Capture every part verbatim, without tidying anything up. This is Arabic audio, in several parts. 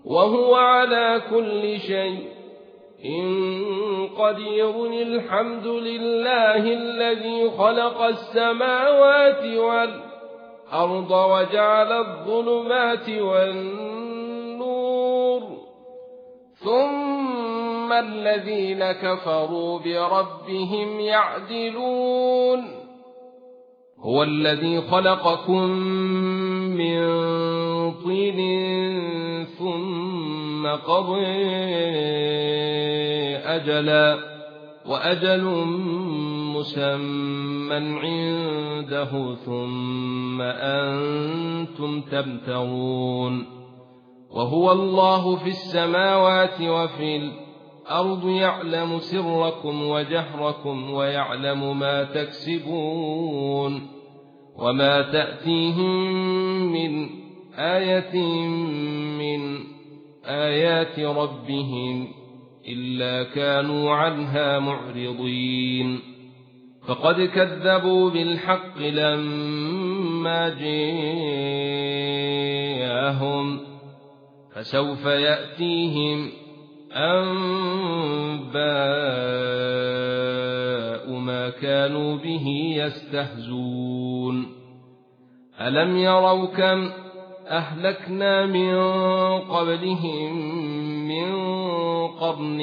وهو على كل شيء قدير. الحمد لله الذي خلق السماوات والأرض وجعل الظلمات والنور ثم الذين كفروا بربهم يعدلون. هو الذي خلقكم من طين ثم قضى أجلا وأجل مسمى عنده ثم أنتم تمترون. وهو الله في السماوات وفي الأرض يعلم سركم وجهركم ويعلم ما تكسبون. وما تأتيهم من آية من آيات ربهم إلا كانوا عنها معرضين. فقد كذبوا بالحق لما جاءهم فسوف يأتيهم أنباء ما كانوا به يستهزون. ألم يروا كم أهلكنا من قبلهم من قرن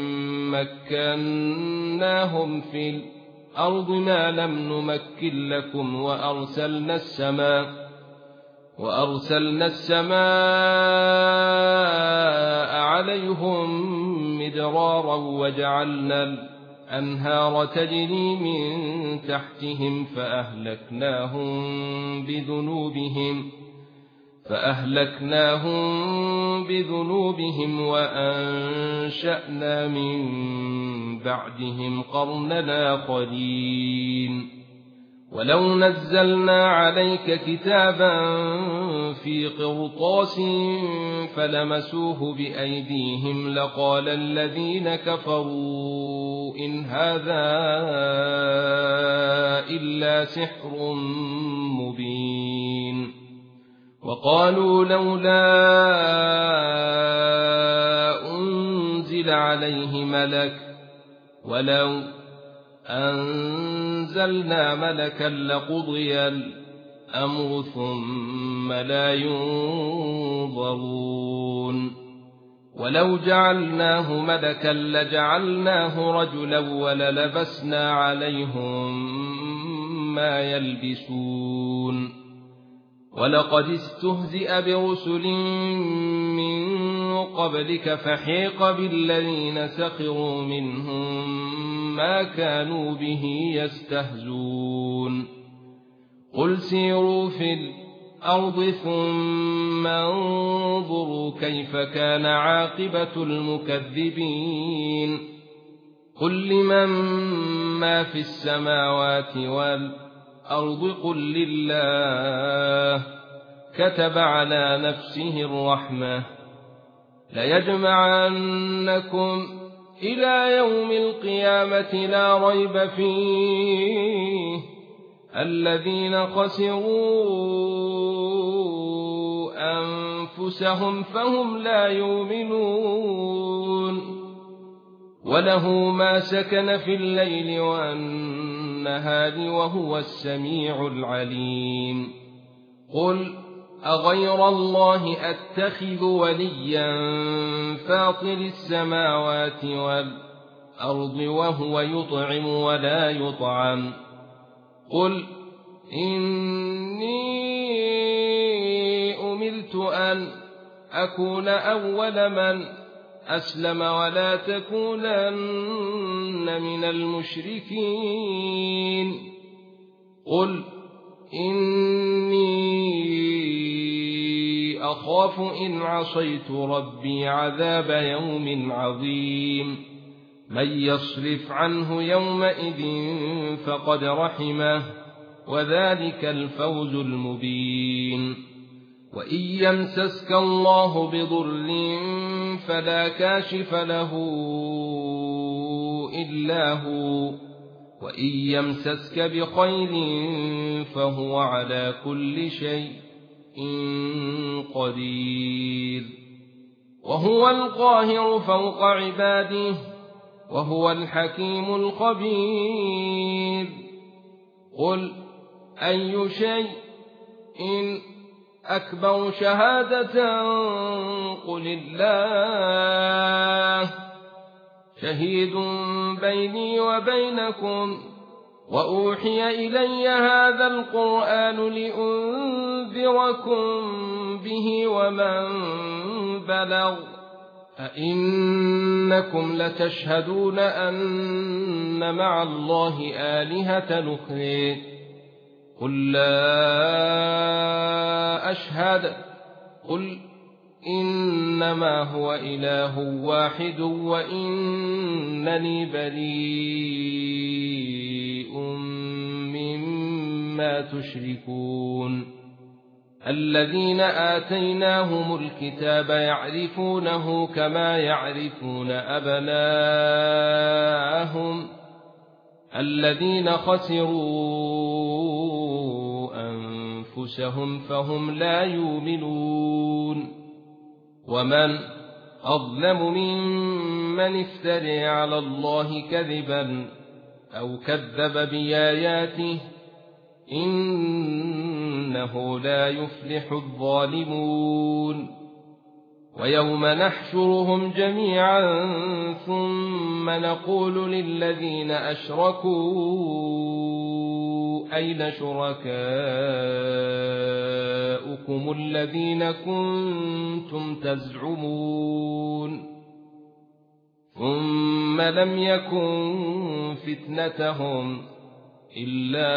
مكناهم في الأرض ما لم نمكن لكم وأرسلنا السماء وأرسلنا السماء عليهم مدرارا وجعلنا الأنهار تجري من تحتهم فأهلكناهم بذنوبهم فأهلكناهم بذنوبهم وأنشأنا من بعدهم قرنا آخرين. ولو نزلنا عليك كتابا في قرطاس فلمسوه بأيديهم لقال الذين كفروا إن هذا إلا سحر مبين. وقالوا لولا أنزل عليه ملك ولو أنزلنا ملكا لقضي الأمر ثم لا ينظرون. ولو جعلناه ملكا لجعلناه رجلا وللبسنا عليهم ما يلبسون. ولقد استهزئ برسل من قبلك فحيق بالذين سخروا منهم ما كانوا به يستهزون. قل سيروا في الأرض ثم انظروا كيف كان عاقبة المكذبين. قل لمن ما في السماوات والأرض قل لله كتب على نفسه الرحمة ليجمعنكم إلى يوم القيامة لا ريب فيه الذين خسروا أنفسهم فهم لا يؤمنون. وله ما سكن في الليل والنهار وهو السميع العليم. قل أغير الله أتخذ وليا فاطر السماوات والأرض وهو يطعم ولا يطعم. قل إني أمرت أن أكون أول من أسلم ولا تكونن من المشركين. قل إني أخاف إن عصيت ربي عذاب يوم عظيم. من يصرف عنه يومئذ فقد رحمه وذلك الفوز المبين. وإن يمسسك الله بضر فلا كاشف له إلا هو وإن يمسسك بخير فهو على كل شيء قدير. وهو القاهر فوق عباده وهو الحكيم الخبير. قل أي شيء إن أكبر شهادة قل الله شهيد بيني وبينكم وأوحي إلي هذا القرآن لأنذركم به ومن بلغ أئنكم لتشهدون أن مع الله آلهة أخرى قل لا أشهد قل إنما هو إله واحد وإنني بريء مما تشركون. الذين آتيناهم الكتاب يعرفونه كما يعرفون أبناءهم الذين خسروا أنفسهم فهم لا يؤمنون. ومن أظلم ممن افترى على الله كذبا أو كذب بآياته إنه لا يفلح الظالمون. ويوم نحشرهم جميعا ثم نقول للذين أشركوا أين شركاؤكم الذين كنتم تزعمون ثم لم يكن فتنتهم إلا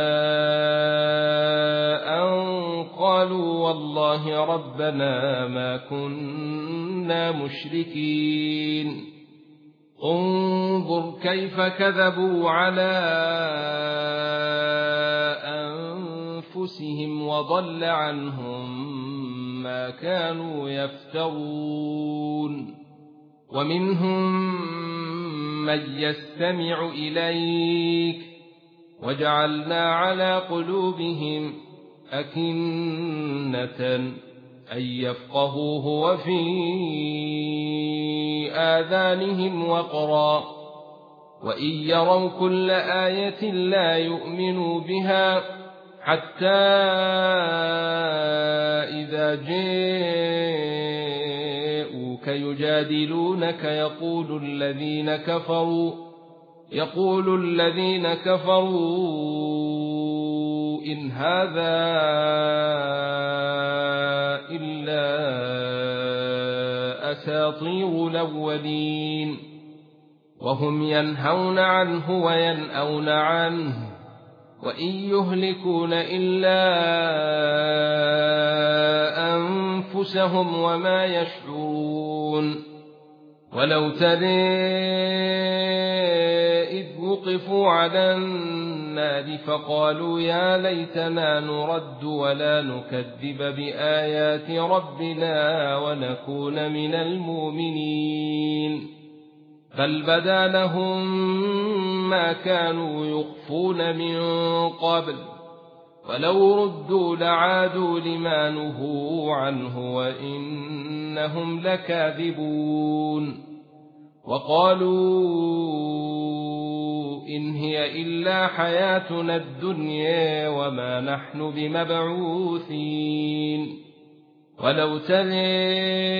أن قالوا والله ربنا ما كنا مشركين. انظر كيف كذبوا على أنفسهم وضل عنهم ما كانوا يفترون. ومنهم من يستمع إليك وجعلنا على قلوبهم أكنة أن يفقهوه وفي آذانهم وقرا وإن يروا كل آية لا يؤمنوا بها حتى إذا جاءوك يجادلونك يقول الذين كفروا يقول الذين كفروا إن هذا إلا أساطير الأولين وهم ينهون عنه وينأون عنه وإن يهلكون إلا أنفسهم وما يشعرون. ولو ترى إذ وقفوا على النار فقالوا يا ليتنا نرد ولا نكذب بآيات ربنا ونكون من المؤمنين بل بدا لهم ما كانوا يخفون من قبل ولو ردوا لعادوا لما نهوا عنه وإنهم لكاذبون. وقالوا إن هي إلا حياتنا الدنيا وما نحن بمبعوثين. ولو ترى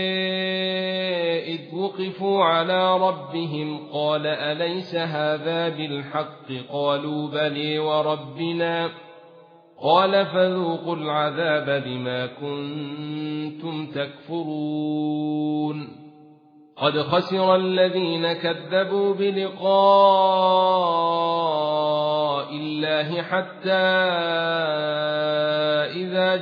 إذ وقفوا على ربهم قال أليس هذا بالحق قالوا بلي وربنا قال فذوقوا العذاب بما كنتم تكفرون. قد خسر الذين كذبوا بلقاء الله حتى إذا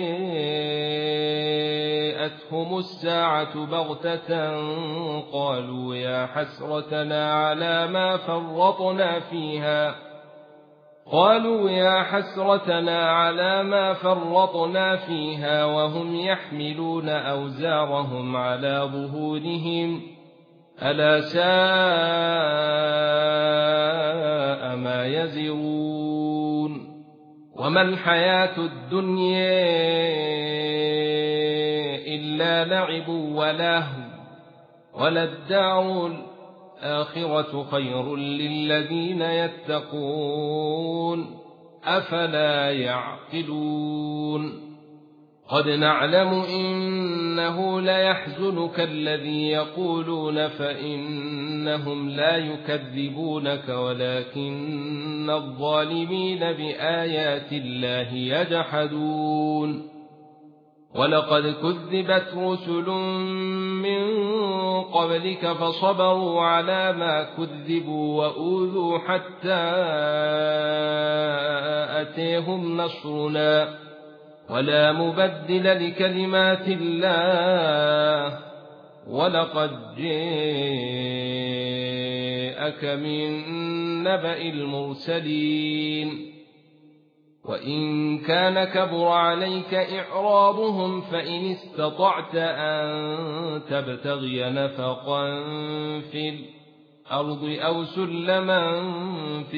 جاءتهم الساعة بغتة قالوا يا حسرتنا على ما فرطنا فيها قالوا يا حسرتنا على ما فرطنا فيها وهم يحملون أوزارهم على ظهورهم ألا ساء ما يزرون. وما الحياة الدنيا إلا لعب ولهو وللدار الآخرة خير للذين يتقون أفلا يعقلون قد نعلم إنه ليحزنك الذي يقولون فإنهم لا يكذبونك ولكن الظالمين بآيات الله يجحدون ولقد كذبت رسل من قبلك فصبروا على ما كذبوا وأوذوا حتى أتيهم نصرنا ولا مبدل لكلمات الله ولقد جاءك من نبأ المرسلين وإن كان كبر عليك إعراضهم فإن استطعت أن تبتغي نفقا في الأرض أو سلما في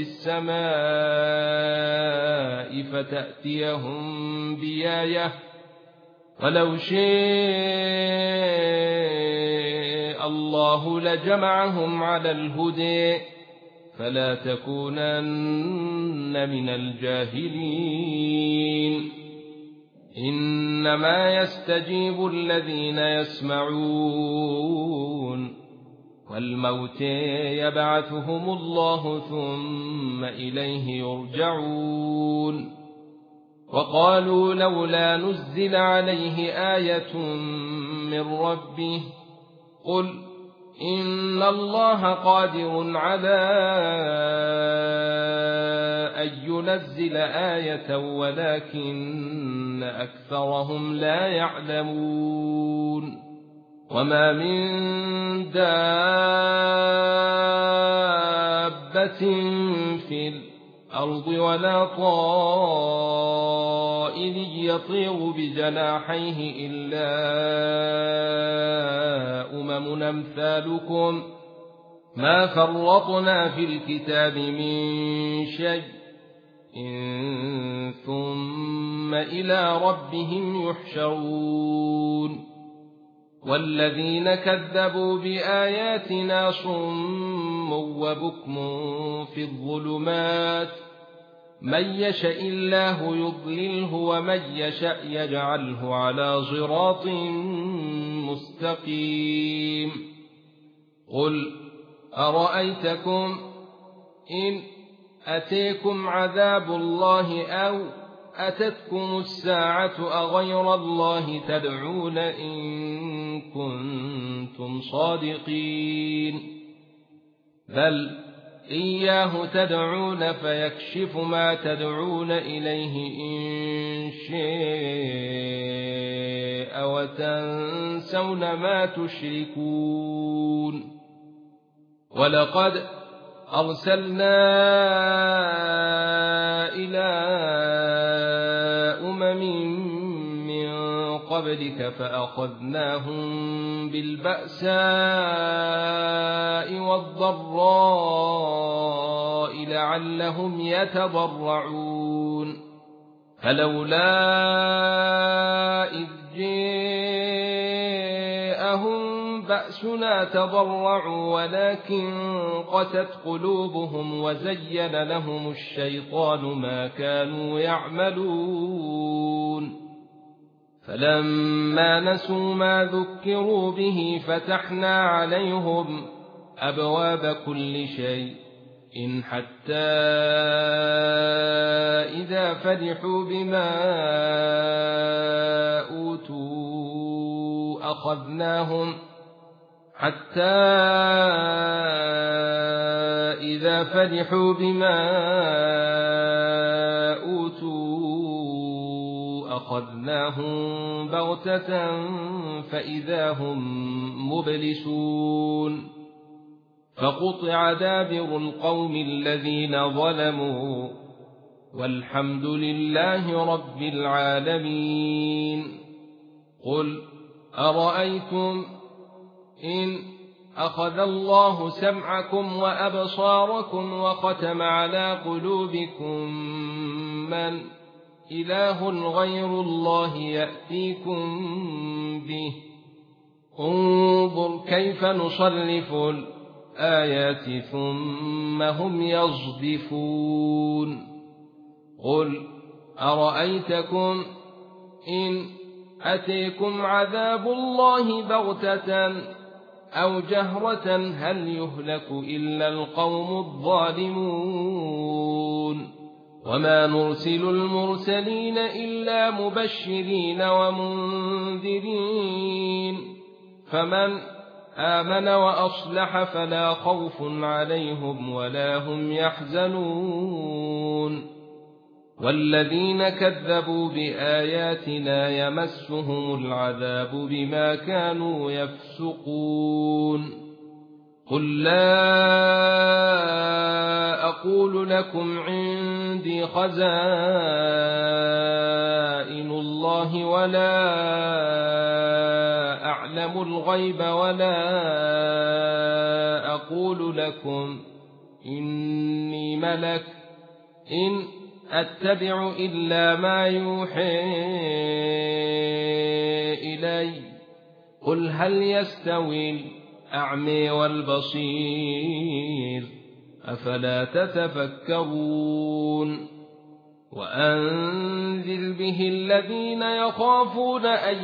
السماء فتأتيهم بآية ولو شاء الله لجمعهم على الهدى فلا تكونن من الجاهلين إنما يستجيب الذين يسمعون والموتى يبعثهم الله ثم إليه يرجعون وقالوا لولا نزل عليه آية من ربه قل إن الله قادر على أن ينزل آية ولكن أكثرهم لا يعلمون وما من دابة في الأرض ولا طائر يطير بجناحيه إلا أمم أمثالكم ما فرطنا في الكتاب من شيء إن ثم إلى ربهم يحشرون والذين كذبوا بآياتنا صم وبكم في الظلمات من يشاء الله يضلله ومن يشاء يجعله على صراط مستقيم قل أرأيتكم إن أتيكم عذاب الله أو أتتكم الساعة أغير الله تدعون إن كنتم صادقين بل إياه تدعون فيكشف ما تدعون إليه إن شاء وتنسون ما تشركون ولقد أرسلنا إلى أمم من قبلك فأخذناهم بالبأساء والضراء لعلهم يتضرعون فلولا إذ جاءهم بأسنا تضرعوا ولكن قست قلوبهم وزين لهم الشيطان ما كانوا يعملون فلما نسوا ما ذكروا به فتحنا عليهم أبواب كل شيء إن حتى إذا فرحوا بما أوتوا أخذناهم حتى إذا فرحوا بما أوتوا أخذناهم بغتة فإذا هم مبلسون فقطع دابر القوم الذين ظلموا والحمد لله رب العالمين قل أرأيتم إن أخذ الله سمعكم وأبصاركم وختم على قلوبكم من إله غير الله يأتيكم به انظر كيف نصرف الآيات ثم هم يصدفون قل أرأيتكم إن أتيكم عذاب الله بغتة أو جهرة هل يهلك إلا القوم الظالمون وما نرسل المرسلين إلا مبشرين ومنذرين فمن آمن وأصلح فلا خوف عليهم ولا هم يحزنون والذين كذبوا بآياتنا يمسهم العذاب بما كانوا يفسقون قل لا أقول لكم عندي خزائن الله ولا أعلم الغيب ولا أقول لكم إني ملك إن أتبع إلا ما يوحى إلي قل هل يستوي الأعمى والبصير أفلا تتفكرون وأنذر به الذين يخافون أن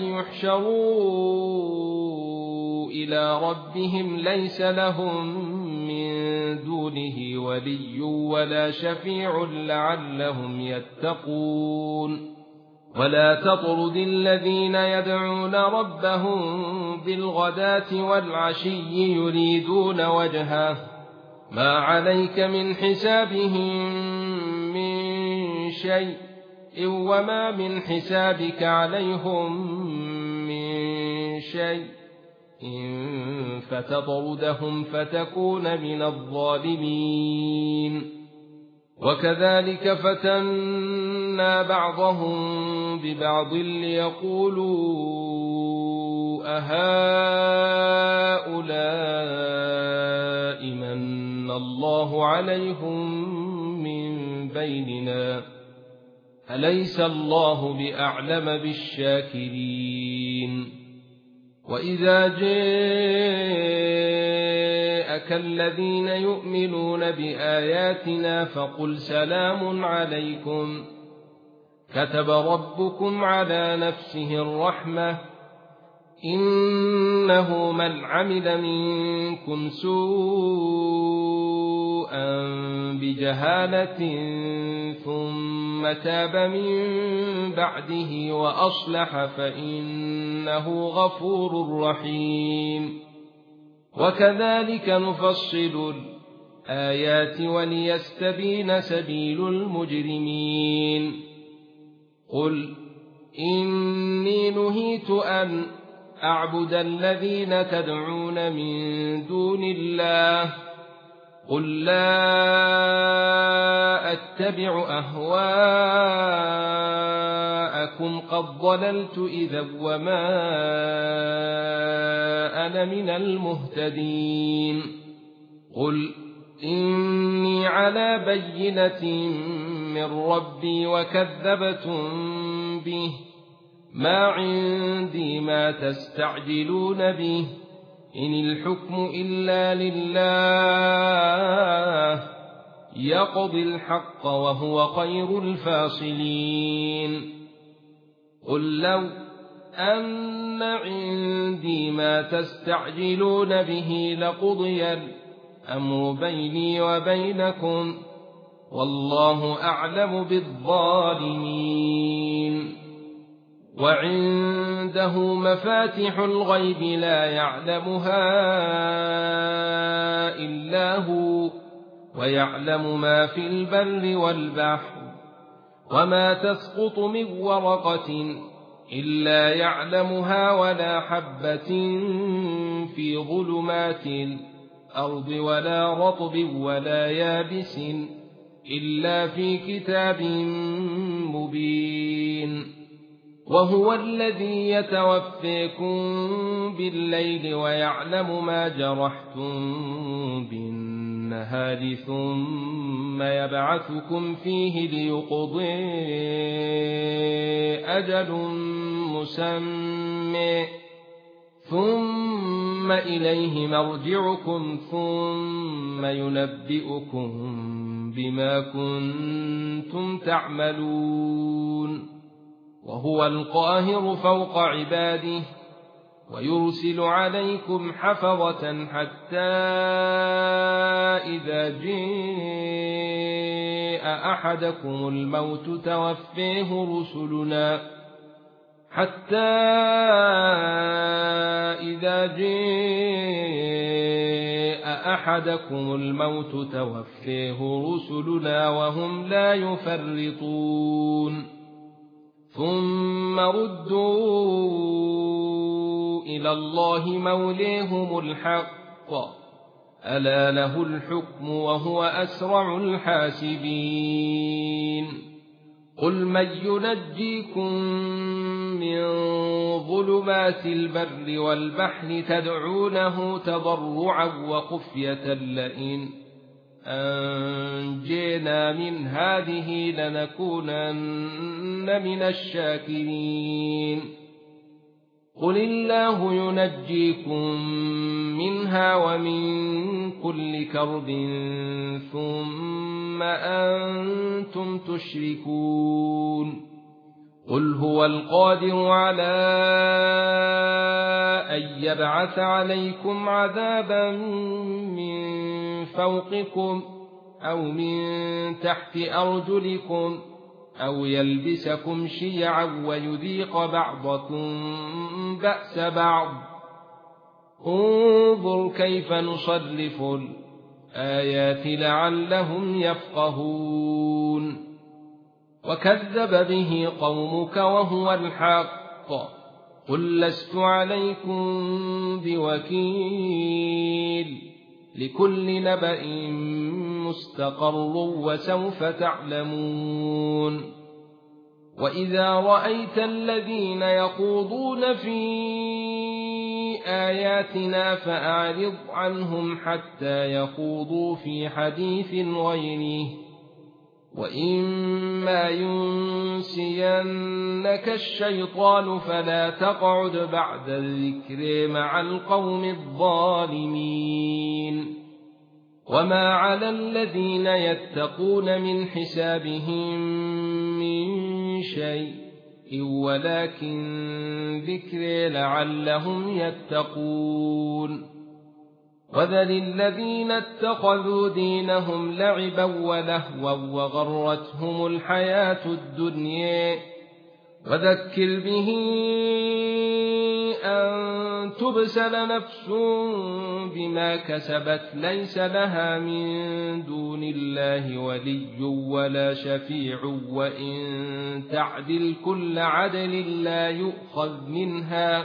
يحشروا إلى ربهم ليس لهم من دونه ولي ولا شفيع لعلهم يتقون ولا تطرد الذين يدعون ربهم بالغداة والعشي يريدون وجهه ما عليك من حسابهم من شيء وما من حسابك عليهم من شيء إن فتطردهم فتكون من الظالمين وكذلك فتنا بعضهم ببعض ليقولوا أهؤلاء من الله عليهم من بيننا أليس الله بأعلم بالشاكرين وإذا جاءك الذين يؤمنون بآياتنا فقل سلام عليكم كتب ربكم على نفسه الرحمة إنه من عمل منكم سوءا بجهالة ثم تاب من بعده وأصلح فإنه غفور رحيم وكذلك نفصل الآيات وليستبين سبيل المجرمين قل إني نهيت أن أعبد الذين تدعون من دون الله قل لا أتبع أهواءكم قد ضللت إذا وما أنا من المهتدين قل إني على بينة من ربي وكذبتم به ما عندي ما تستعجلون به إن الحكم إلا لله يقضي الحق وهو خير الفاصلين قل لو أن عندي ما تستعجلون به لقضي الأمر بيني وبينكم والله أعلم بالظالمين وعنده مفاتح الغيب لا يعلمها إلا هو ويعلم ما في البر والبحر وما تسقط من ورقة إلا يعلمها ولا حبة في ظلمات الأرض ولا رطب ولا يابس إلا في كتاب مبين وهو الذي يتوفيكم بالليل ويعلم ما جرحتم بالنهار النهار ثم يبعثكم فيه ليقضي أجل مسمى ثم إليه مرجعكم ثم ينبئكم بما كنتم تعملون وهو القاهر فوق عباده ويرسل عليكم حفظة حتى إذا جاء أحدكم الموت توفيه رسلنا حتى إذا جاء أحدكم الموت توفيه رسلنا وهم لا يفرطون ثم ردوا إلى الله موليهم الحق ألا له الحكم وهو أسرع الحاسبين قل من ينجيكم من ظلمات البر والبحر تدعونه تضرعا وخفية لئن أنجينا من هذه لنكونن من الشاكرين قل الله ينجيكم منها ومن كل كرب ثم أنتم تشركون قل هو القادر على أن يبعث عليكم عذابا من فوقكم أو من تحت أرجلكم أو يلبسكم شيعا ويذيق بعضكم بأس بعض انظر كيف نصرف الآيات لعلهم يفقهون وكذب به قومك وهو الحق قل لست عليكم بوكيل لكل نبأ مستقر وسوف تعلمون وإذا رأيت الذين يخوضون في آياتنا فأعرض عنهم حتى يخوضوا في حديث غيره وإما ينسينك الشيطان فلا تقعد بعد الذكر مع القوم الظالمين وما على الذين يتقون من حسابهم من شيء ولكن ذكر لعلهم يتقون وذل الذين اتخذوا دينهم لعبا ولهوا وغرتهم الحياة الدنيا وذكر به أن تبسل نفس بما كسبت ليس لها من دون الله ولي ولا شفيع وإن تعدل كل عدل لا يؤخذ منها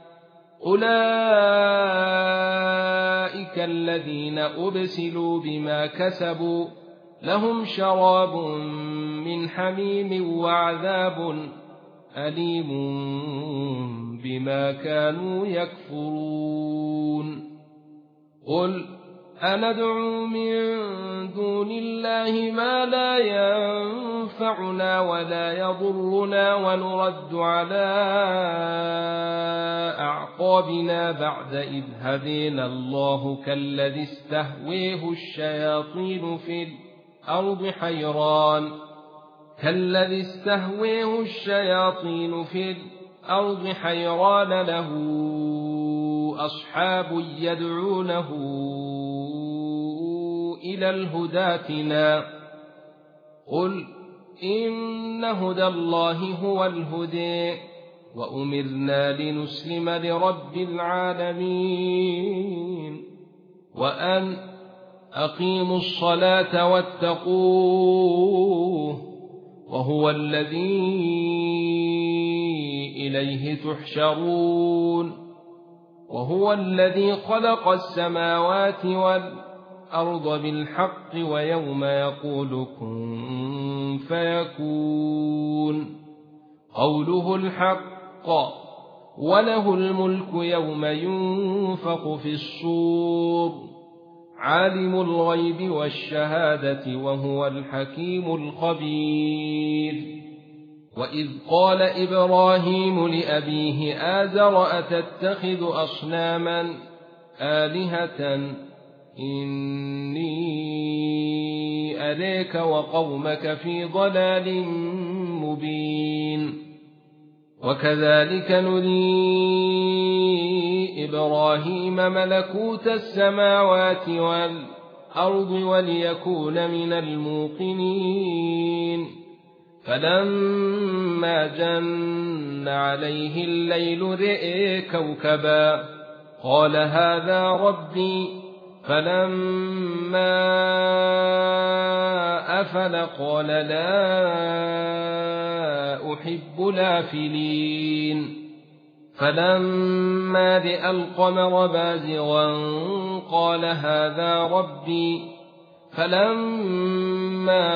أولئك الذين أبسلوا بما كسبوا لهم شراب من حميم وعذاب أليم بما كانوا يكفرون قل أندعو من دون الله ما لا ينفعنا ولا يضرنا ونرد على أعقابنا بعد إذ هدينا الله كالذي استهويه الشياطين في الأرض حيران كالذي استهويه الشياطين في الأرض حيران له أصحاب يدعونه إلى الهدى ائتنا قل إن هدى الله هو الهدى وأمرنا لنسلم لرب العالمين وأن أقيموا الصلاة واتقوه وهو الذي إليه تحشرون وهو الذي خلق السماوات والأرض بالحق ويوم يقول كن فيكون قوله الحق وله الملك يوم ينفخ في الصور عالم الغيب والشهادة وهو الحكيم الخبير. وإذ قال إبراهيم لأبيه آزر أتتخذ أصناما آلهة إني أريك وقومك في ضلال مبين. وكذلك نري إبراهيم ملكوت السماوات والأرض وليكون من الموقنين. فلما جن عليه الليل رئي كوكبا قال هذا ربي. فلما أفل قال لا أحب الآفلين. فلما رأى القمر بازغا قال هذا ربي. فلما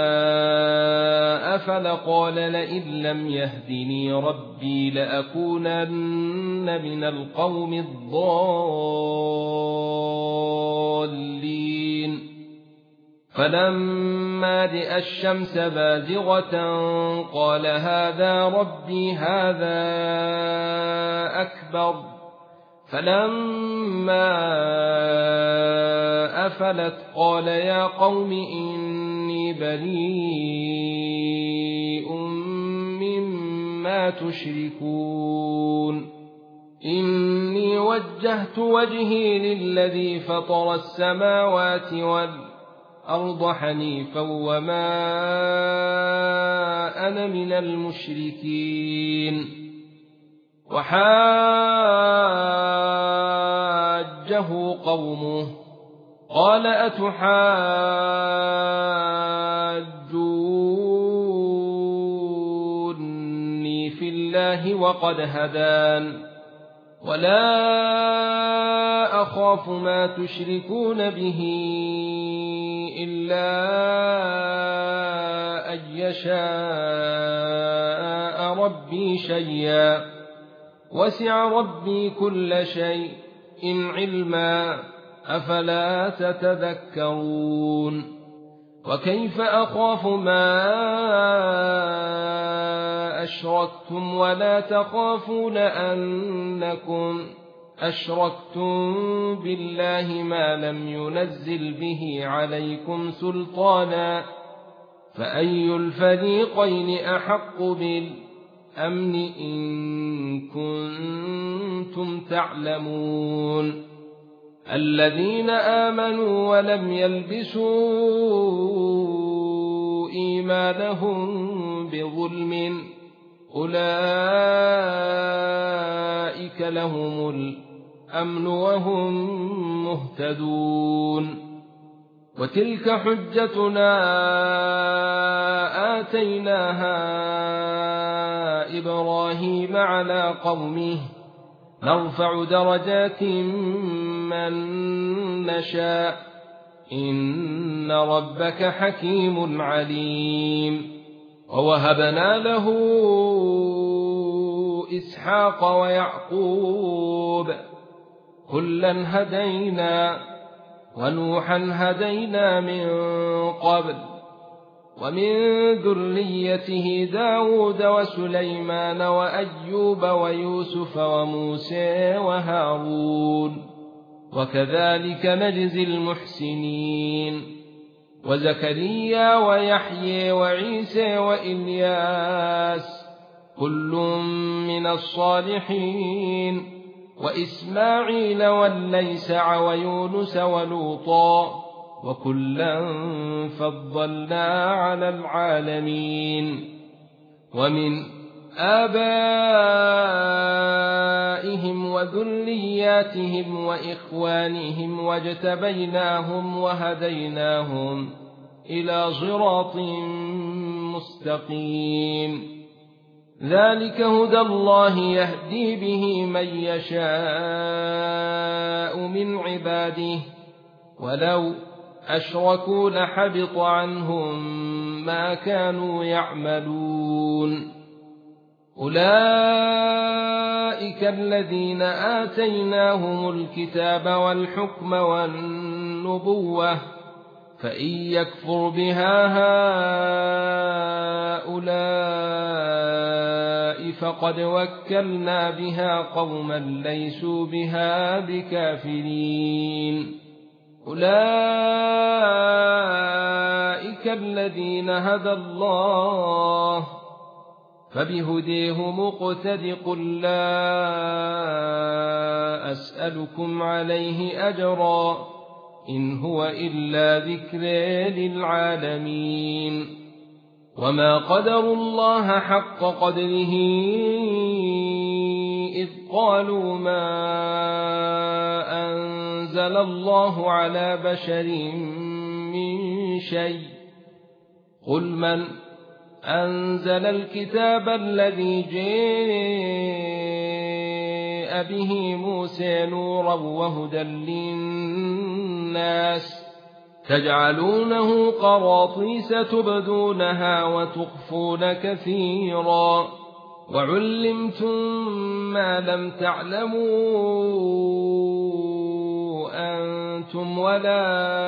أفل قال لئن لم يهدني ربي لأكونن من القوم الضالين. فلما رأى الشمس بازغة قال هذا ربي هذا أكبر. فلما أفلت قال يا قوم إني بريء مما تشركون. إني وجهت وجهي للذي فطر السماوات والأرض حنيفا وما أنا من المشركين. وحاجه قومه قال أتحاجوني في الله وقد هدان ولا أخاف ما تشركون به إلا أن يشاء ربي شيئا وسع ربي كل شيء إن علما أفلا تتذكرون. وكيف أخاف ما أشركتم ولا تخافون أنكم أشركتم بالله ما لم ينزل به عليكم سلطانا فأي الفريقين أحق بالأمن إن كنتم تعلمون. الذين آمنوا ولم يلبسوا إيمانهم بظلم أولئك لهم الأمن وهم مهتدون. وتلك حجتنا آتيناها إبراهيم على قومه نرفع درجات من نشاء إن ربك حكيم عليم. ووهبنا له إسحاق ويعقوب كلا هدينا ونوحا هدينا من قبل ومن ذريته داود وسليمان وأيوب ويوسف وموسى وهارون وكذلك نجزي المحسنين. وزكريا ويحيى وعيسى وإلياس كل من الصالحين وإسماعيل والليسع ويونس ولوطا وكلا فضلنا على العالمين. ومن آبائهم وذرياتهم وإخوانهم واجتبيناهم وهديناهم إلى صراط مستقيم. ذلك هدى الله يهدي به من يشاء من عباده ولو أشركوا لحبط عنهم ما كانوا يعملون. أولئك أولئك الذين آتيناهم الكتاب والحكم والنبوة فإن يكفر بها هؤلاء فقد وكلنا بها قوما ليسوا بها بكافرين أولئك الذين هدى الله فبهديه مقتد قل لا أسألكم عليه أجرا إن هو إلا ذكر للعالمين وما قدروا الله حق قدره إذ قالوا ما أنزل الله على بشر من شيء قل من أنزل الكتاب الذي جاء به موسى نورا وهدى للناس تجعلونه قراطيس تبدونها وتخفون كثيرا وعلمتم ما لم تعلموا أنتم ولا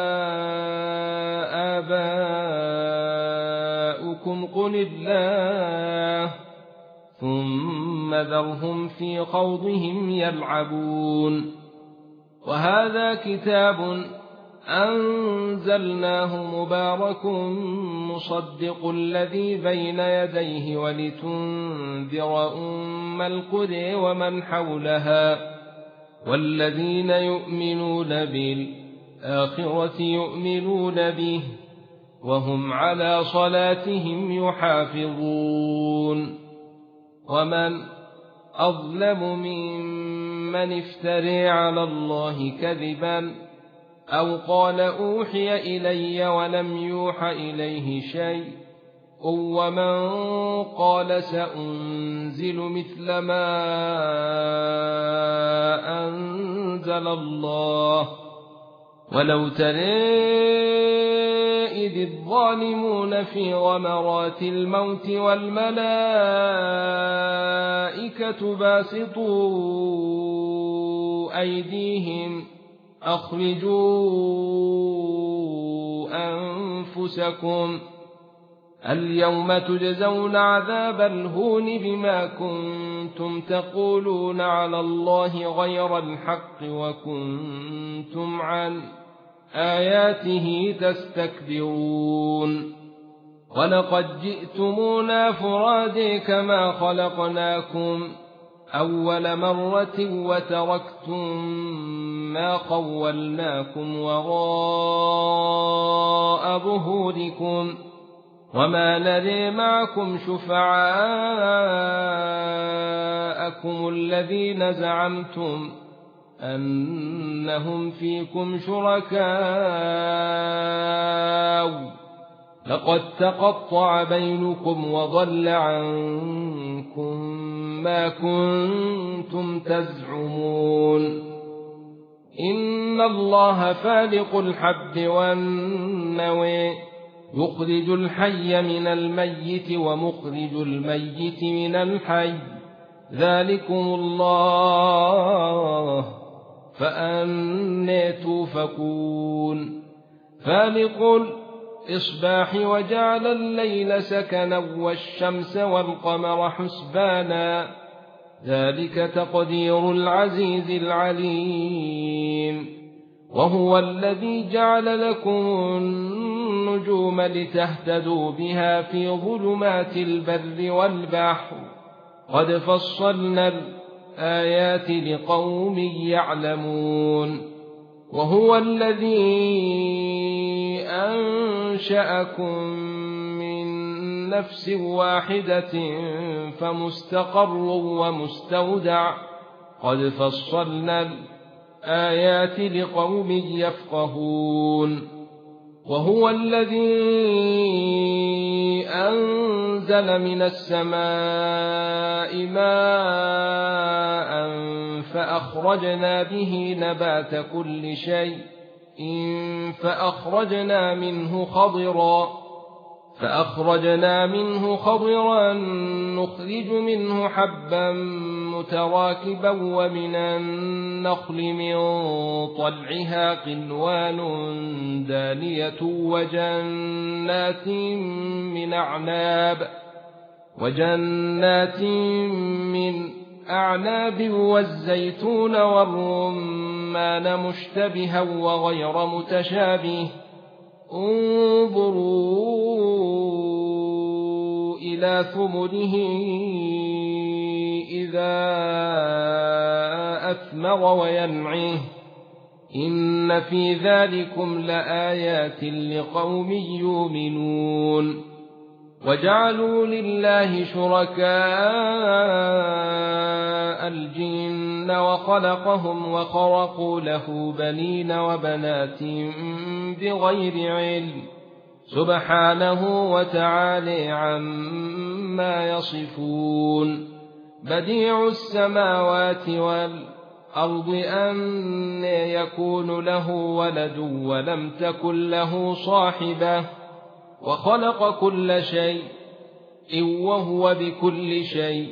آباؤكم قل الله ثم ذرهم في خوضهم يلعبون وهذا كتاب أنزلناه مبارك مصدق الذي بين يديه ولتنذر أم القرى ومن حولها والذين يؤمنون بالآخرة يؤمنون به وهم على صلاتهم يحافظون ومن أظلم ممن افترى على الله كذبا أو قال أوحي إلي ولم يوح إليه شيء ومن قال سأنزل مثل ما أنزل الله ولو ترى إذ الظالمون في غمرات الموت والملائكة باسطوا أيديهم أخرجوا أنفسكم اليوم تجزون عذاب الهون بما كنتم تقولون على الله غير الحق وكنتم عن آياته تستكبرون ولقد جئتمونا فرادى كما خلقناكم أول مرة وتركتم ما خولناكم وراء ظهوركم وما نري معكم شفعاءكم الذين زعمتم أنهم فيكم شركاء لقد تقطع بينكم وضل عنكم ما كنتم تزعمون إن الله فالق الحب والنوى يخرج الحي من الميت ومخرج الميت من الحي ذلكم الله فأنى توفكون فالق الإصباح وجعل الليل سكنا والشمس والقمر حسبانا ذلك تقدير العزيز العليم وهو الذي جعل لكم النجوم لتهتدوا بها في ظلمات البر والبحر قد فصلنا الآيات لقوم يعلمون وهو الذي أنشأكم من نفس واحدة فمستقر ومستودع قد فصلنا الآيات لقوم يفقهون وهو الذي أنزل من السماء ماء فأخرجنا به نبات كل شيء فأخرجنا منه خضرا فأخرجنا منه خضرا نخرج منه حبا متراكبا ومن النخل من طلعها قنوان دانية وجنات من أعناب وجنات من أعناب والزيتون والرمان مشتبها وغير متشابه انظروا إلى ثمره إذا أثمر وينعه إن في ذلكم لآيات لقوم يؤمنون وجعلوا لله شركاء الجن وخلقهم وخرقوا له بنين وبنات بغير علم سبحانه وتعالى عما يصفون بديع السماوات والأرض أن يكون له ولد ولم تكن له صاحبة وخلق كل شيء وهو بكل شيء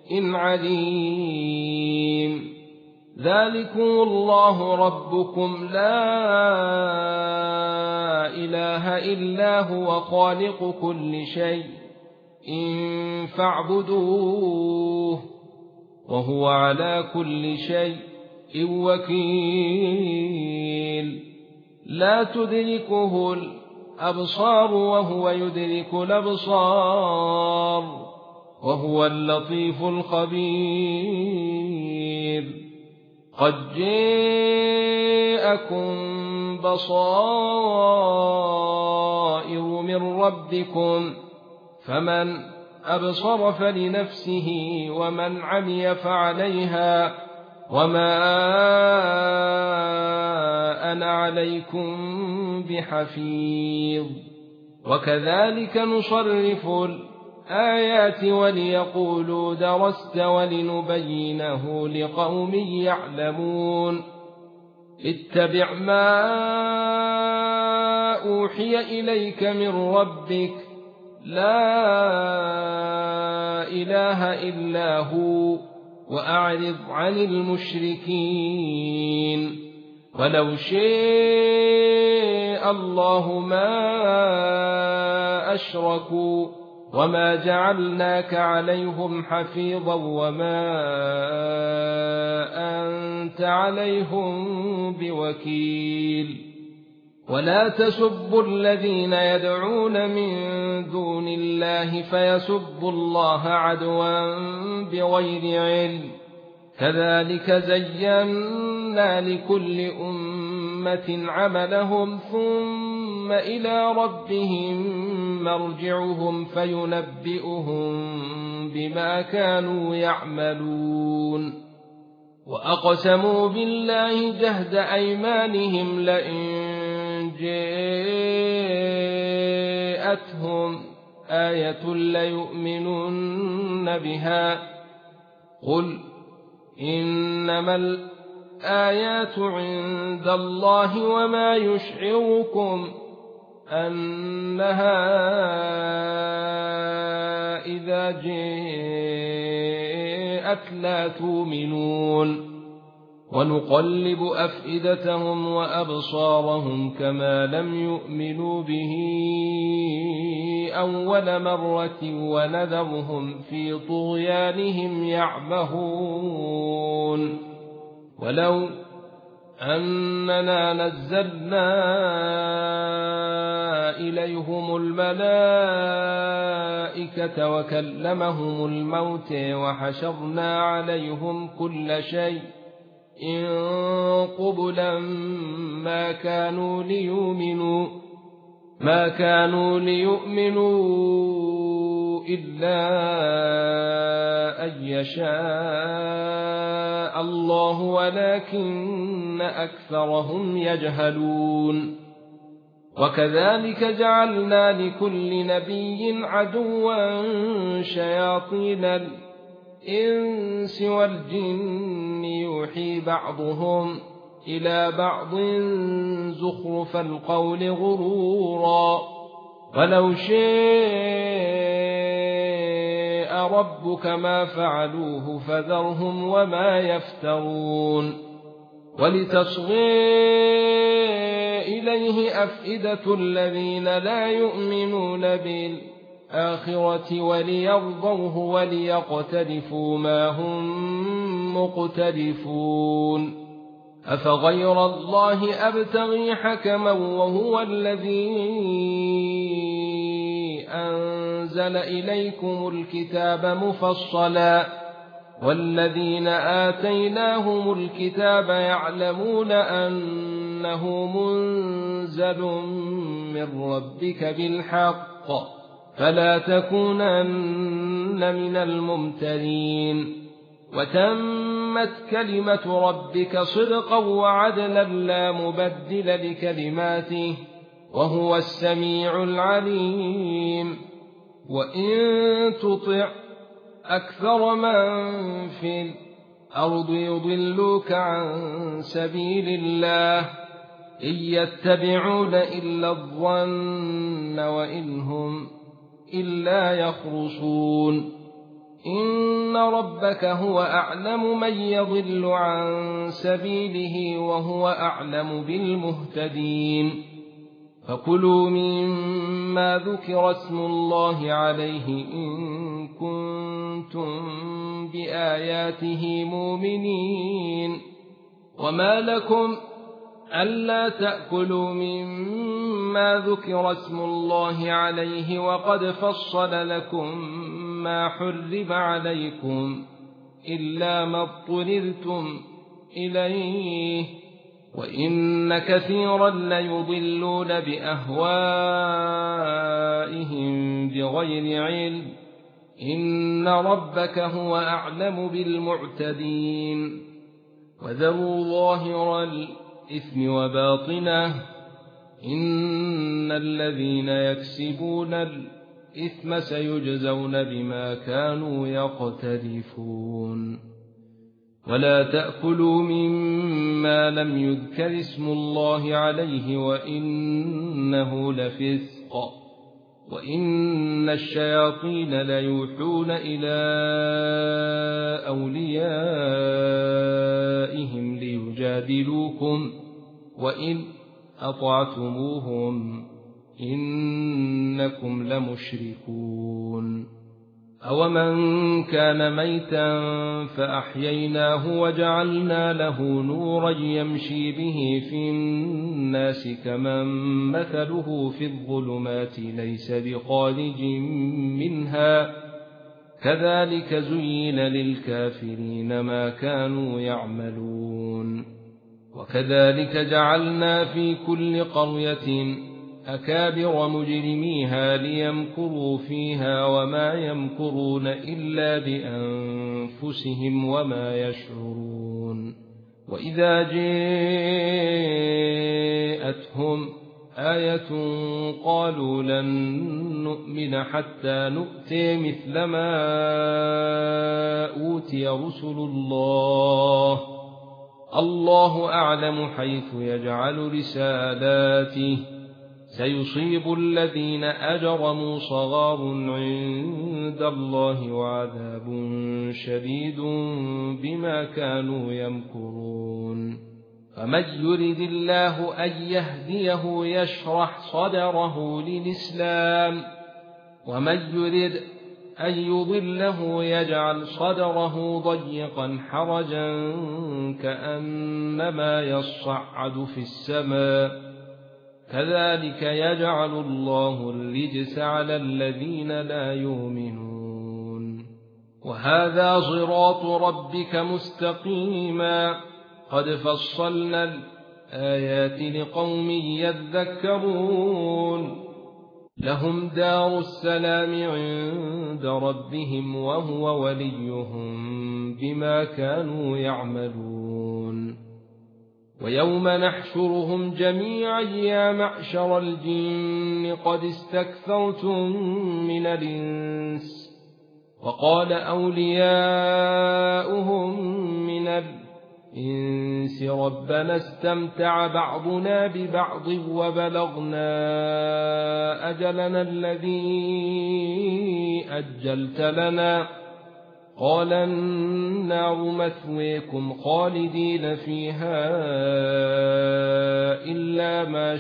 عليم ذلكم الله ربكم لا إله إلا هو خالق كل شيء إن فاعبدوه وهو على كل شيء وكيل لا تدركه الأبصار وهو يدرك الأبصار وهو اللطيف الخبير قد جاءكم بصائر من ربكم فمن أبصر فلنفسه ومن عمي فعليها وما أنا عليكم بحفيظ وكذلك نصرف الآيات وليقولوا درست ولنبينه لقوم يعلمون اتبع ما أوحي إليك من ربك لا إله إلا هو وأعرض عن المشركين ولو شاء الله ما أشركوا وما جعلناك عليهم حفيظا وما أنت عليهم بوكيل ولا تسبوا الذين يدعون من دون الله فيسبوا الله عدوا بغير علم كذلك زينا لكل أمة عملهم ثم إلى ربهم مرجعهم فينبئهم بما كانوا يعملون وأقسموا بالله جهد أيمانهم لئن جاءتهم آية ليؤمنن بها قل إنما الآيات عند الله وما يشعركم أنها إذا جاءت لا تؤمنون ونقلب أفئدتهم وأبصارهم كما لم يؤمنوا به أول مرة ونذرهم في طغيانهم يعمهون ولو أننا نزلنا إليهم الملائكة وكلمهم الموت وحشرنا عليهم كل شيء إن قبلا ما كانوا ليؤمنوا ما كانوا ليؤمنوا إلا أن يشاء الله ولكن أكثرهم يجهلون وكذلك جعلنا لكل نبي عدوا شياطين الإنس والجن يوحي بعضهم إلى بعض زخرف القول غرورا ولو شاء ربك ما فعلوه فذرهم وما يفترون ولتصغي إليه أفئدة الذين لا يؤمنون بالآخرة وليرضوه وليقترفوا ما هم مقترفون أفغير الله أبتغي حكما وهو الذي أنزل إليكم الكتاب مفصلا والذين آتيناهم الكتاب يعلمون أنه منزل من ربك بالحق فلا تكونن من الممترين وتمت كلمة ربك صدقا وعدلا لا مبدل لكلماته وهو السميع العليم وإن تطع أكثر من في الأرض يضلوك عن سبيل الله إن يتبعون إلا الظن وإن هم إلا يخرصون إن ربك هو أعلم من يضل عن سبيله وهو أعلم بالمهتدين فكلوا مما ذكر اسم الله عليه إن كنتم بآياته مؤمنين وما لكم ألا تأكلوا مما ذكر اسم الله عليه وقد فصل لكم ما حرم عليكم إلا ما اضطررتم إليه وإن كثيرا ليضلون بأهوائهم بغير علم إن ربك هو أعلم بالمعتدين وذروا ظاهر الإثم وباطنه إن الذين يكسبون الإثم سيجزون بما كانوا يقترفون ولا تأكلوا مما لم يذكر اسم الله عليه وإنه لفسق وإن الشياطين ليوحون إلى أوليائهم ليجادلوكم وإن أطعتموهم إنكم لمشركون أومن كان ميتا فأحييناه وجعلنا له نورا يمشي به في الناس كمن مثله في الظلمات ليس بخارج منها كذلك زين للكافرين ما كانوا يعملون وكذلك جعلنا في كل قرية أكابر مجرميها ليمكروا فيها وما يمكرون إلا بأنفسهم وما يشعرون وإذا جاءتهم آية قالوا لن نؤمن حتى نؤتي مثل ما أوتي رسل الله الله أعلم حيث يجعل رسالاته سيصيب الذين أجرموا صغار عند الله وعذاب شديد بما كانوا يمكرون فمن يرد الله أن يهديه يشرح صدره للإسلام ومن يرد أن يضله يجعل صدره ضيقا حرجا كأنما يصعد في السماء كذلك يجعل الله الرجس على الذين لا يؤمنون وهذا صراط ربك مستقيما قد فصلنا الآيات لقوم يذكرون لهم دار السلام عند ربهم وهو وليهم بما كانوا يعملون ويوم نحشرهم جميعا يا معشر الجن قد استكثرتم من الإنس وقال أولياؤهم من إنس ربنا استمتع بعضنا ببعض وبلغنا أجلنا الذي أجلت لنا قال النار مثويكم خالدين فيها إلا ما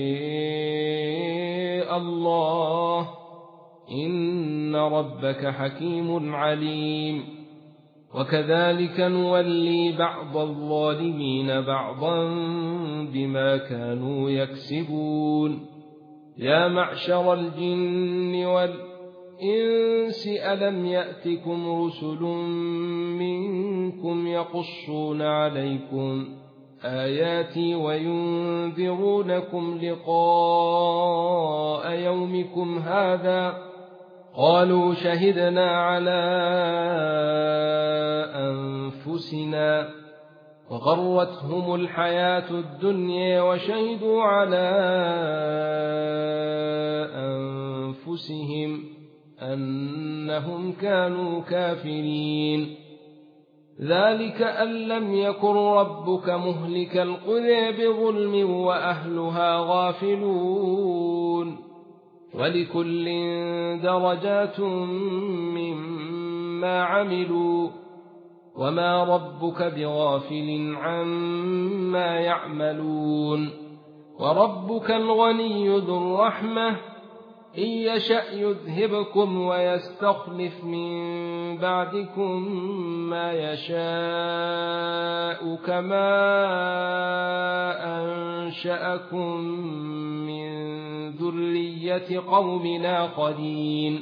شاء الله إن ربك حكيم عليم وكذلك نولي بعض الظالمين بعضا بما كانوا يكسبون يا معشر الجن والإنس ألم يأتكم رسل منكم يقصون عليكم آياتي وينذرونكم لقاء يومكم هذا قالوا شهدنا على أنفسنا وغرتهم الحياة الدنيا وشهدوا على أنفسهم أنهم كانوا كافرين ذلك أن لم يكن ربك مهلك القرى بظلم وأهلها غافلون ولكل درجات مما عملوا وما ربك بغافل عما يعملون وربك الغني ذو الرحمة إن يشأ يذهبكم ويستخلف من بعدكم ما يشاء كما أنشأكم من ذرية قوم آخرين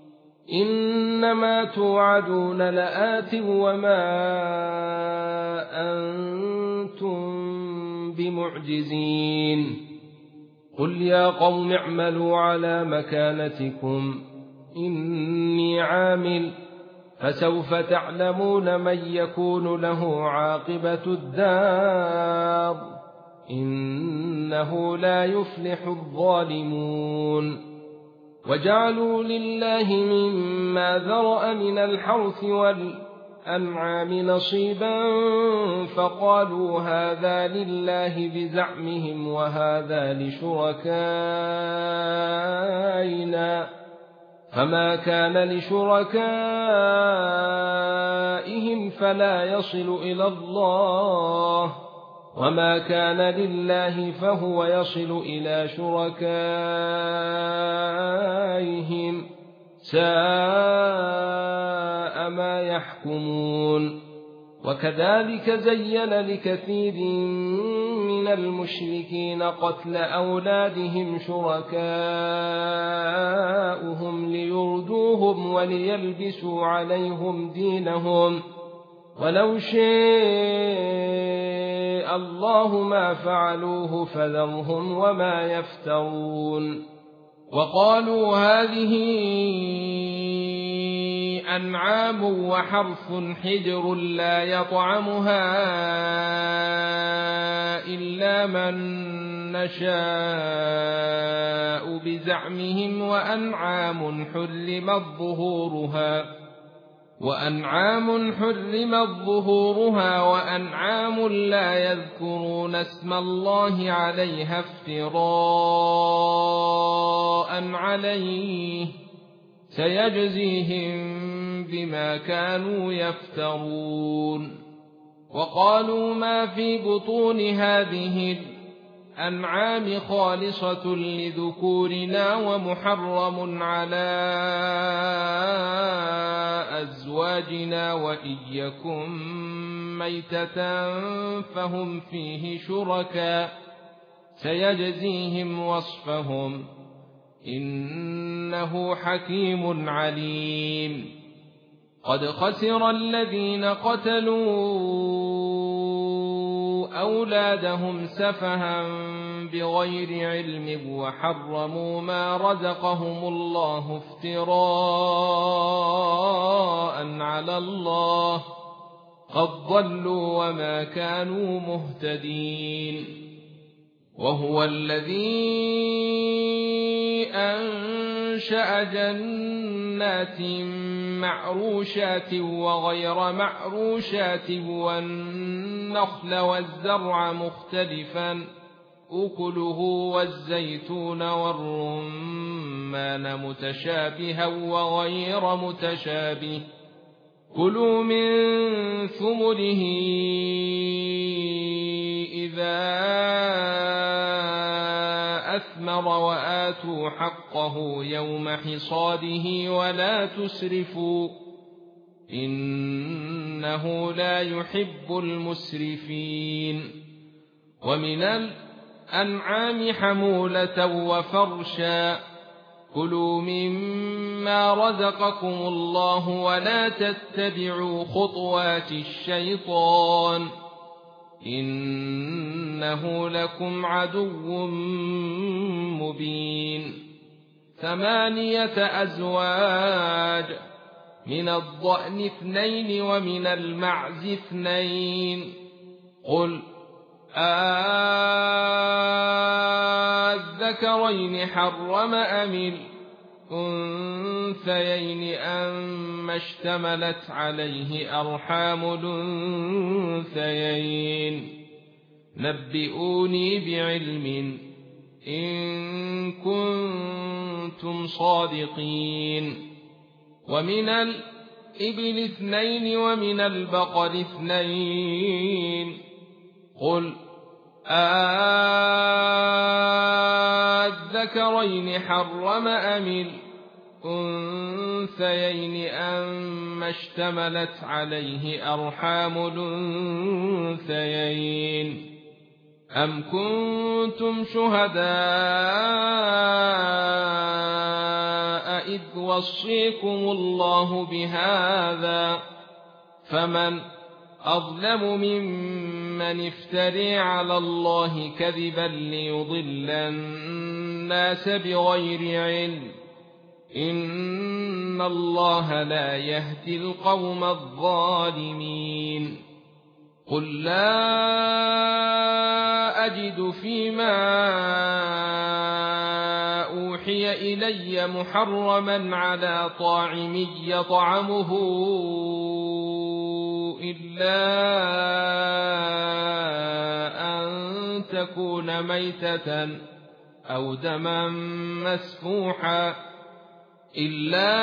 إنما توعدون لآت وما أنتم بمعجزين قل يا قوم اعملوا على مكانتكم إني عامل فسوف تعلمون من يكون له عاقبة الدار إنه لا يفلح الظالمون وجعلوا لله مما ذرأ من الحرث والأنعام نصيبا فقالوا هذا لله بزعمهم وهذا لشركائنا فما كان لشركائهم فلا يصل إلى الله وما كان لله فهو يصل إلى شركائهم ساء ما يحكمون وكذلك زين لكثير من المشركين قتل أولادهم شركاؤهم ليردوهم وليلبسوا عليهم دينهم ولو شاء الله ما فعلوه فذرهم وما يفترون وقالوا هذه أنعام وحرث حجر لا يطعمها إلا من نشاء بزعمهم وأنعام حرمت ظهورها وأنعام حرمت ظهورها وأنعام لا يذكرون اسم الله عليها افتراء عليه سيجزيهم بما كانوا يفترون وقالوا ما في بطون هذه الأنعام خالصة لذكورنا ومحرم على أزواجنا وإن يكن ميتة فهم فيه شركاء سيجزيهم وصفهم إنه حكيم عليم قد خسر الذين قتلوا أولادهم سفها بغير علم وحرموا ما رزقهم الله افتراء على الله قد ضلوا وما كانوا مهتدين وهو الذي أنشأ أنشأ جنات معروشات وغير معروشات والنخل والزرع مختلفا أكله والزيتون والرمان متشابها وغير متشابه كلوا من ثمره إذا أثمر وآتوا حقه يوم حصاده ولا تسرفوا إنه لا يحب المسرفين ومن الأنعام حمولة وفرشا كلوا مما رزقكم الله ولا تتبعوا خطوات الشيطان إنه لكم عدو مبين ثمانية أزواج من الضأن اثنين ومن المعز اثنين قل أذكرين حرم أم الأنثيين أما اشتملت عليه أرحام الأنثيين نبئوني بعلم إن كنتم صادقين ومن الإبل اثنين ومن البقر اثنين قل أذكرين حرم أم الأنثيين أما اشتملت عليه أرحام الأنثيين أم كنتم شهداء إذ وصيكم الله بهذا فمن أظلم ممن افترى على الله كذبا ليضل الناس بغير علم إن الله لا يهدي القوم الظالمين قل لا أجد فيما أوحي إلي محرما على طاعم يطعمه إلا أن تكون ميتة أو دما مسفوحا إلا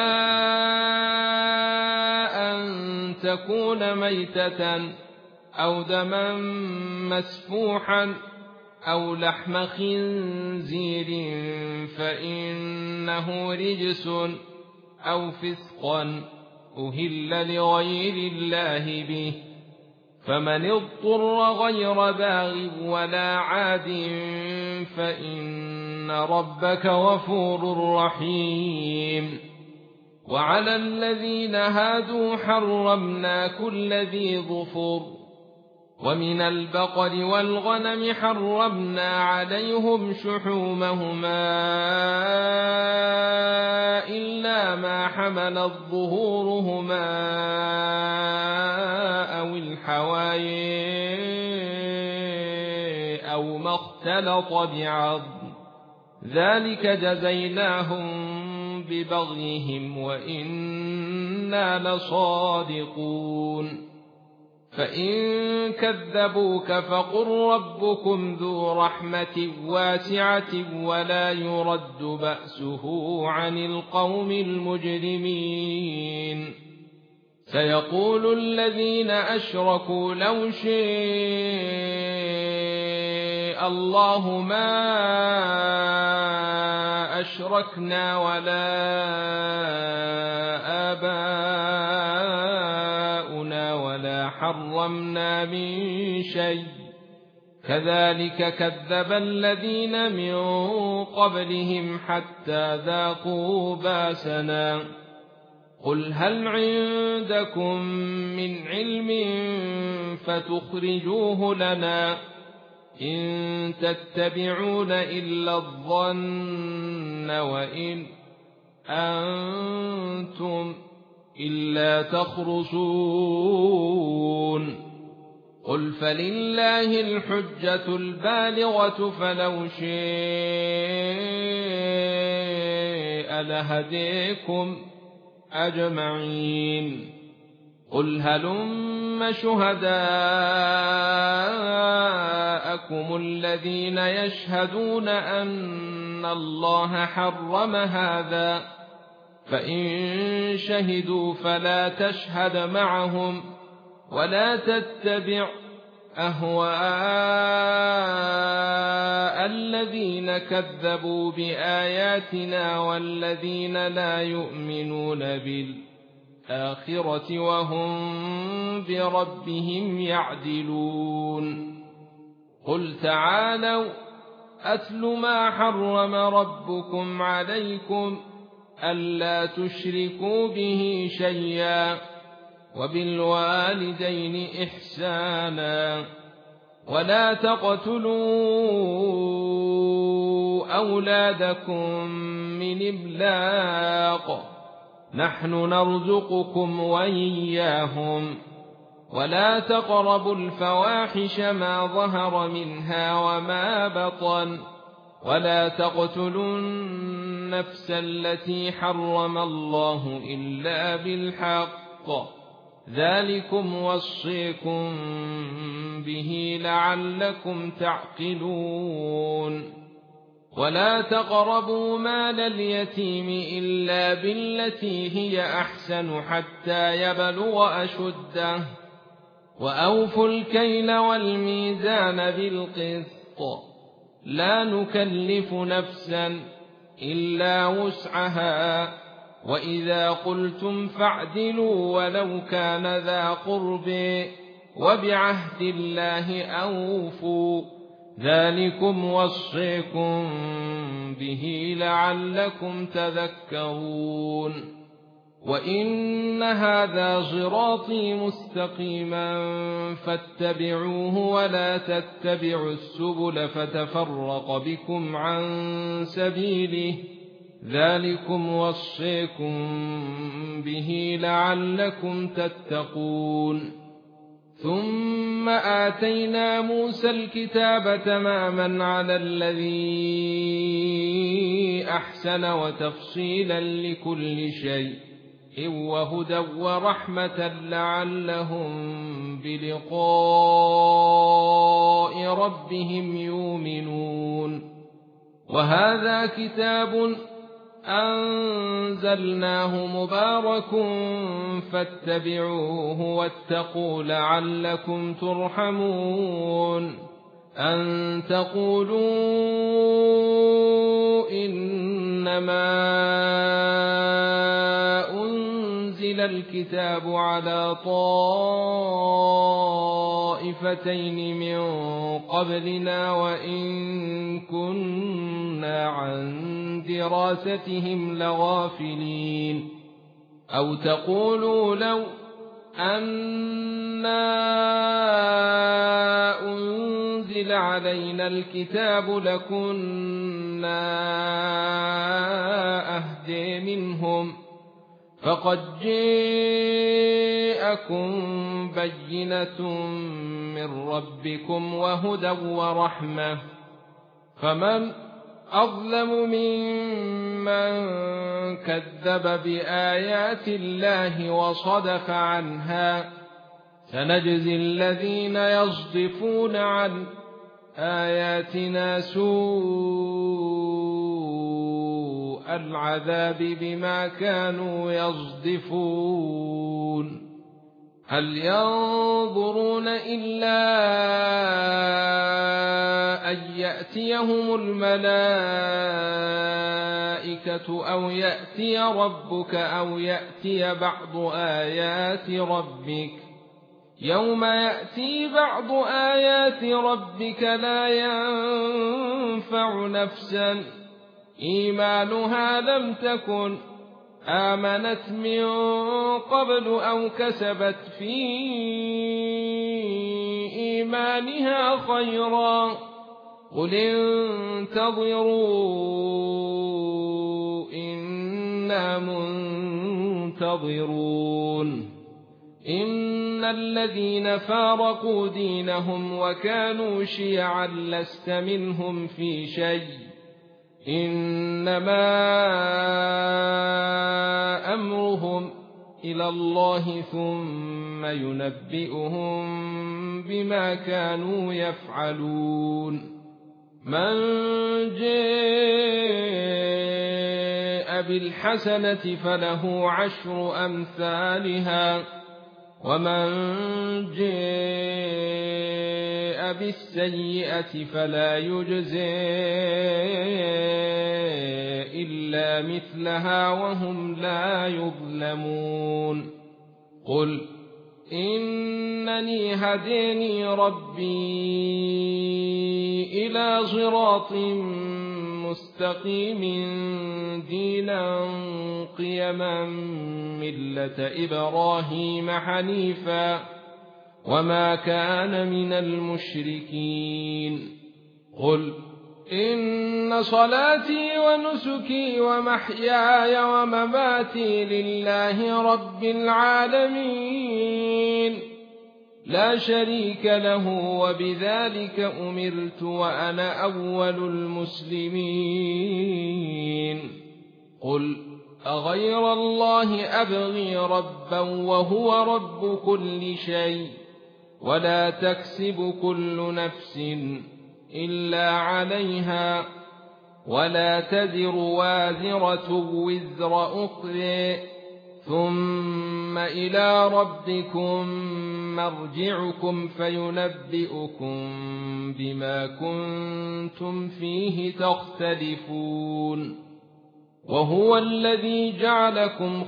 أن تكون ميتة أو دما مسفوحا أو لحم خنزير فإنه رجس أو فسقا أهل لغير الله به فمن اضطر غير باغ ولا عاد فإن ربك غفور رحيم وعلى الذين هادوا حرمنا كل ذي ظفر ومن البقر والغنم حرمنا عليهم شحومهما إلا ما حملت ظهورهما أو الحوايا أو ما اختلط بعظم ذلك جزيناهم ببغيهم وإنا لصادقون فإن كذبوك فقل ربكم ذو رحمة واسعة ولا يرد بأسه عن القوم المجرمين سيقول الذين أشركوا لو شاء الله ما أشركنا ولا آباؤنا ولا حرمنا من شيء كذلك كذب الذين من قبلهم حتى ذاقوا باسنا قل هل عندكم من علم فتخرجوه لنا إن تتبعون إلا الظن وإن أنتم إلا تخرصون قل فلله الحجة البالغة فلو شاء لهديكم أجمعين قل هلم شهداءكم الذين يشهدون أن الله حرم هذا فإن شهدوا فلا تشهد معهم ولا تتبع أهواء الذين كذبوا بآياتنا والذين لا يؤمنون بالآخرة وهم بربهم يعدلون قل تعالوا أتل ما حرم ربكم عليكم ألا تشركوا به شيئا وبالوالدين إحسانا ولا تقتلوا أولادكم من إملاق نحن نرزقكم وإياهم ولا تقربوا الفواحش ما ظهر منها وما بطن ولا تقتلوا النفس التي حرم الله إلا بالحق ذلكم وصيكم به لعلكم تعقلون ولا تقربوا مال اليتيم إلا بالتي هي أحسن حتى يبلغ أشده وأوفوا الكيل والميزان بالقسط لا نكلف نفسا إلا وسعها وإذا قلتم فاعدلوا ولو كان ذا قرب وبعهد الله أوفوا ذلكم وصيكم به لعلكم تذكرون وإن هذا صراطي مستقيما فاتبعوه ولا تتبعوا السبل فتفرق بكم عن سبيله ذلكم وصيكم به لعلكم تتقون ثم آتينا موسى الكتاب تماما على الذي أحسن وتفصيلا لكل شيء وهدى ورحمة لعلهم بلقاء ربهم يؤمنون وهذا كتاب أنزلناه مبارك فاتبعوه واتقوا لعلكم ترحمون أن تقولوا إنما أنزل الكتاب على طائفتين من قبلنا وإن كنا عن دراستهم لغافلين أو تقولوا لو أنا أنزل علينا الكتاب لكنا أهدي منهم فقد جاءكم بينة من ربكم وهدى ورحمة فمن أظلم ممن كذب بآيات الله وصدف عنها سنجزي الذين يصدفون عن آياتنا سوء العذاب بما كانوا يصدفون هل ينظرون إلا أن يأتيهم الملائكة أو يأتي ربك أو يأتي بعض آيات ربك يوم يأتي بعض آيات ربك لا ينفع نفسا إيمانها لم تكن آمنت من قبل أو كسبت في إيمانها خيرا قل انتظروا إنا منتظرون إن الذين فارقوا دينهم وكانوا شيعا لست منهم في شيء إنما أمرهم إلى الله ثم ينبئهم بما كانوا يفعلون من جاء بالحسنة فله عشر أمثالها ومن جاء بالسيئة فلا يجزى إلا مثلها وهم لا يظلمون قل إنني هداني ربي إلى صراط مستقيم دينا قيما ملة إبراهيم حنيفا وما كان من المشركين قل إن صلاتي ونسكي ومحياي ومماتي لله رب العالمين لا شريك له وبذلك أمرت وأنا أول المسلمين قل أغير الله أبغي ربا وهو رب كل شيء ولا تكسب كل نفس إلا عليها ولا تزر وازرة وزر أخرى ثم إلى ربكم مرجعكم فينبئكم بما كنتم فيه تختلفون وهو الذي جعلكم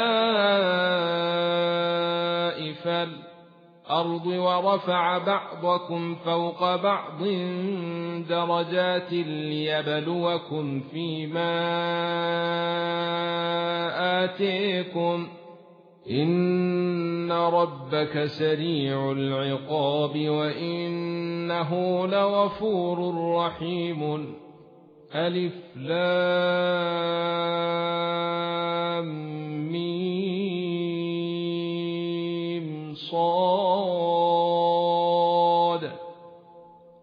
خلائف الأرض ورفع بعضكم فوق بعض درجات ليبلوكم فيما آتيكم إن ربك سريع العقاب وإنه لغفور رحيم ألف لام